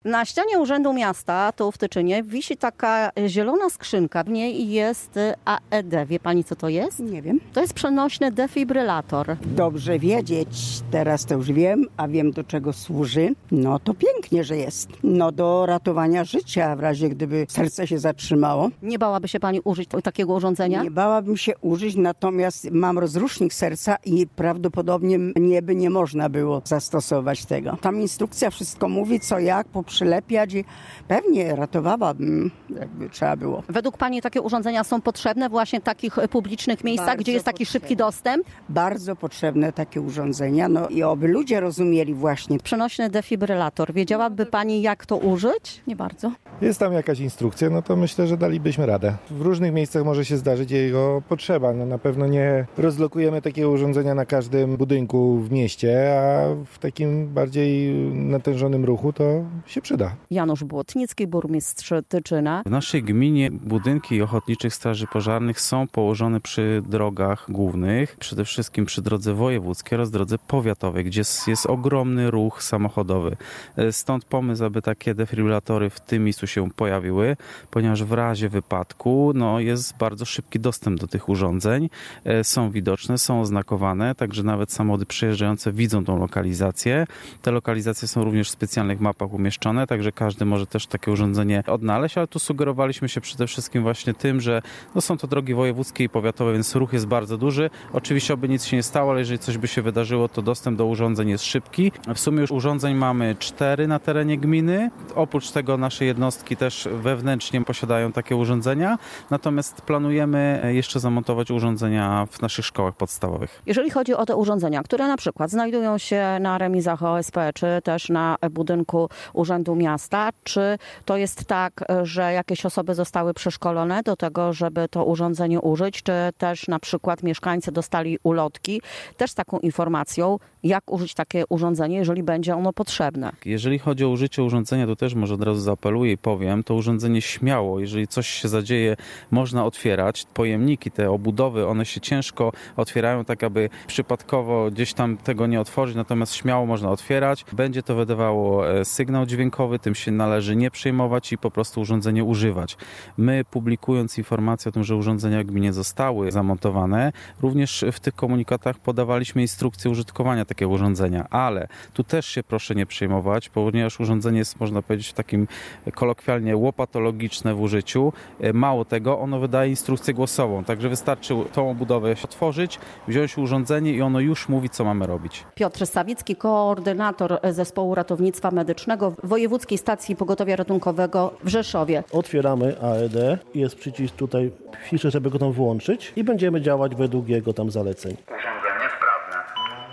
Na ścianie Urzędu Miasta, tu w Tyczynie, wisi taka zielona skrzynka. W niej jest AED. Wie pani, co to jest? Nie wiem. To jest przenośny defibrylator. Dobrze wiedzieć, teraz to już wiem, a wiem, do czego służy. No to pięknie, że jest. No do ratowania życia, w razie gdyby serce się zatrzymało. Nie bałaby się pani użyć takiego urządzenia? Nie bałabym się użyć, natomiast mam rozrusznik serca i prawdopodobnie nie można było zastosować tego. Tam instrukcja wszystko mówi, co jak, poprzylepiać i pewnie ratowałabym, jakby trzeba było. Według pani takie urządzenia są potrzebne właśnie w takich publicznych miejscach, Bardzo gdzie jest taki szybki dostęp? Bardzo potrzebne takie urządzenia, no i oby ludzie rozumieli właśnie. Przenośny defibrylator. Wiedziałaby pani, jak to użyć? Nie bardzo. Jest tam jakaś instrukcja, no to myślę, że dalibyśmy radę. W różnych miejscach może się zdarzyć jego potrzeba. No na pewno nie rozlokujemy takiego urządzenia na każdym budynku w mieście, a w takim bardziej natężonym ruchu to się przyda. Janusz Błotnicki, burmistrz Tyczyna. W naszej gminie budynki ochotniczych straży pożarnych są położone przy drogach głównych, przede wszystkim przy drodze wojewódzkiej oraz drodze powiatowej, gdzie jest ogromny ruch samochodowy. Stąd pomysł, aby takie defibrylatory w tym miejscu się pojawiły, ponieważ w razie wypadku jest bardzo szybki dostęp do tych urządzeń. Są widoczne, są oznakowane, także nawet samochody przejeżdżające widzą tą lokalizację. Te lokalizacje są również w specjalnych mapach umieszczone, także każdy może też takie urządzenie odnaleźć, ale tu sugerowaliśmy się przede wszystkim właśnie tym, że są to drogi wojewódzkie i powiatowe, więc ruch jest bardzo duży. Oczywiście oby nic się nie stało, ale jeżeli coś by się wydarzyło, to dostęp do urządzeń jest szybki. W sumie już urządzeń mamy 4 na terenie gminy. Oprócz tego nasze jednostki też wewnętrznie posiadają takie urządzenia, natomiast planujemy jeszcze zamontować urządzenia w naszych szkołach podstawowych. Jeżeli chodzi o te urządzenia, które na przykład znajdują się na remizach OSP, czy też na budynku Urzędu Miasta, czy to jest tak, że jakieś osoby zostały przeszkolone do tego, żeby to urządzenie użyć, czy też na przykład mieszkańcy dostali ulotki też z taką informacją, jak użyć takie urządzenie, jeżeli będzie ono potrzebne. Jeżeli chodzi o użycie urządzenia, to też może od razu zaapeluję i powiem, to urządzenie śmiało, jeżeli coś się zadzieje, można otwierać. Pojemniki, te obudowy, one się ciężko otwierają, tak aby przypadkowo gdzieś tam tego nie otworzyć, natomiast śmiało można otwierać. Będzie to wydawało sygnał dźwiękowy, tym się należy nie przejmować i po prostu urządzenie używać. My, publikując informację o tym, że urządzenia w gminie zostały zamontowane, również w tych komunikatach podawaliśmy instrukcję użytkowania takiego urządzenia, ale tu też się proszę nie przejmować, ponieważ urządzenie jest, można powiedzieć, w takim kolokwialnie łopatologiczne w użyciu. Mało tego, ono wydaje instrukcję głosową, także wystarczy tą obudowę otworzyć, wziąć urządzenie i ono już mówi, co mamy robić. Piotr Sawicki, koordynator Zespołu Ratownictwa Medycznego Wojewódzkiej Stacji Pogotowia Ratunkowego w Rzeszowie. Otwieramy AED, jest przycisk tutaj, pisze, żeby go tam włączyć i będziemy działać według jego tam zaleceń. Urządzenie sprawne.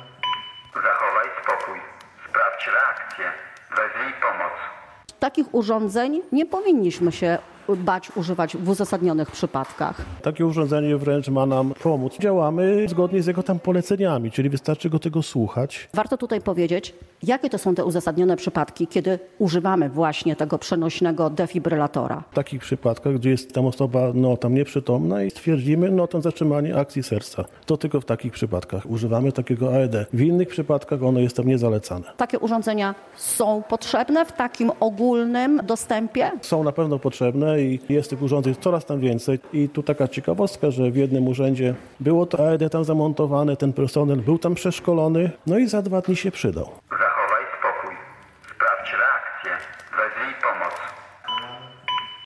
Zachowaj spokój. Sprawdź reakcję. Wezwij pomoc. Takich urządzeń nie powinniśmy się bać używać w uzasadnionych przypadkach. Takie urządzenie wręcz ma nam pomóc. Działamy zgodnie z jego tam poleceniami, czyli wystarczy go tego słuchać. Warto tutaj powiedzieć, jakie to są te uzasadnione przypadki, kiedy używamy właśnie tego przenośnego defibrylatora. W takich przypadkach, gdzie jest tam osoba tam nieprzytomna i stwierdzimy tam zatrzymanie akcji serca. To tylko w takich przypadkach używamy takiego AED. W innych przypadkach ono jest tam niezalecane. Takie urządzenia są potrzebne w takim ogólnym dostępie? Są na pewno potrzebne i jest tych urządzeń coraz tam więcej. I tu taka ciekawostka, że w jednym urzędzie było to AED tam zamontowane, ten personel był tam przeszkolony, i za 2 dni się przydał. Zachowaj spokój. Sprawdź reakcję. Wezwij pomoc.